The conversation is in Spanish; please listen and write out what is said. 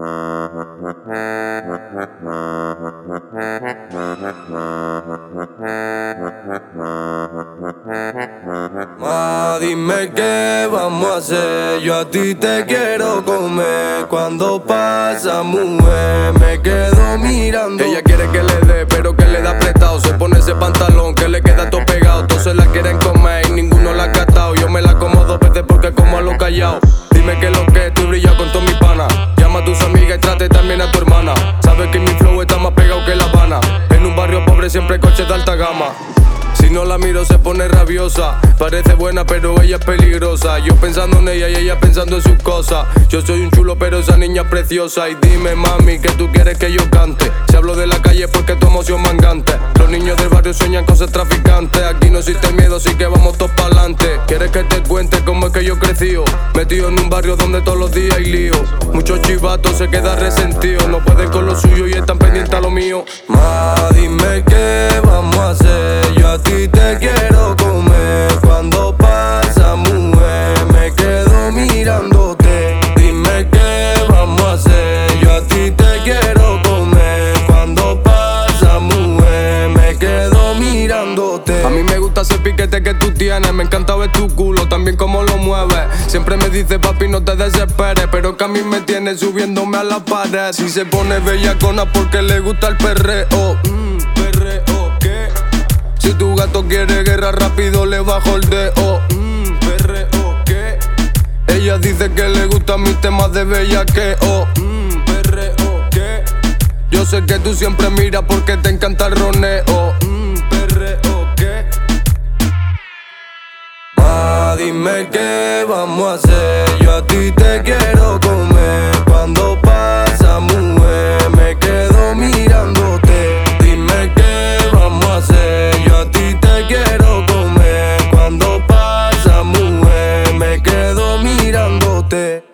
Dime qué vamos a hacer, yo a ti te quiero comer. Cuando pasa, mujer, me quedo mirando. Ella quiere que le dé, pero que le da apretado. Se pone ese pantalón que le queda todo pegado. Todos se la quieren comer y ninguno la ha catado. Yo me la como 2 veces porque como a lo callao. Dime que lo que tú brillas con todos mis panas. Llama a tus amigas y trate también a tu hermana. Sabes que mi flow está más pegado que La Habana. En un barrio pobre siempre coches de alta gama. Si no la miro se pone rabiosa. Parece buena pero ella es peligrosa. Yo pensando en ella y ella pensando en sus cosas. Yo soy un chulo pero esa niña es preciosa. Y dime mami que tú quieres que yo cante. Si hablo de la calle porque tu emoción mangante. Los niños del barrio sueñan con ser traficantes. Aquí no existe miedo así que vamos todos pa'lante. ¿Quieres que te cuente cómo es que yo crecí? Metido en un barrio donde todos los días hay lío. Muchos chivatos se quedan resentidos. No pueden con lo suyo y están pendientes a lo mío. Dime qué vamos a hacer, yo a ti te quiero comer. Cuando pasa, mujer, me quedo mirándote. Dime qué vamos a hacer, yo a ti te quiero comer. Cuando pasa, mujer, me quedo mirándote. A mí me gusta ese piquete que tú tienes. Me encanta ver tu culo, también cómo lo mueves. Siempre me dice papi no te desesperes, pero que a mí me tiene subiéndome a la pared. Si se pone bellacona porque le gusta el perreo. ¿Perreo qué? Si tu gato quiere guerra rápido le bajo el dedo. ¿Perreo qué? Ella dice que le gustan mis temas de bellaqueo. ¿Perreo qué? Yo sé que tú siempre miras porque te encanta el roneo. ¿Perreo qué? Dime qué vamos a hacer, yo a ti te quiero comer. Cuando pasa, mujer, me quedo mirándote. Dime qué vamos a hacer, yo a ti te quiero comer. Cuando pasa, mujer, me quedo mirándote.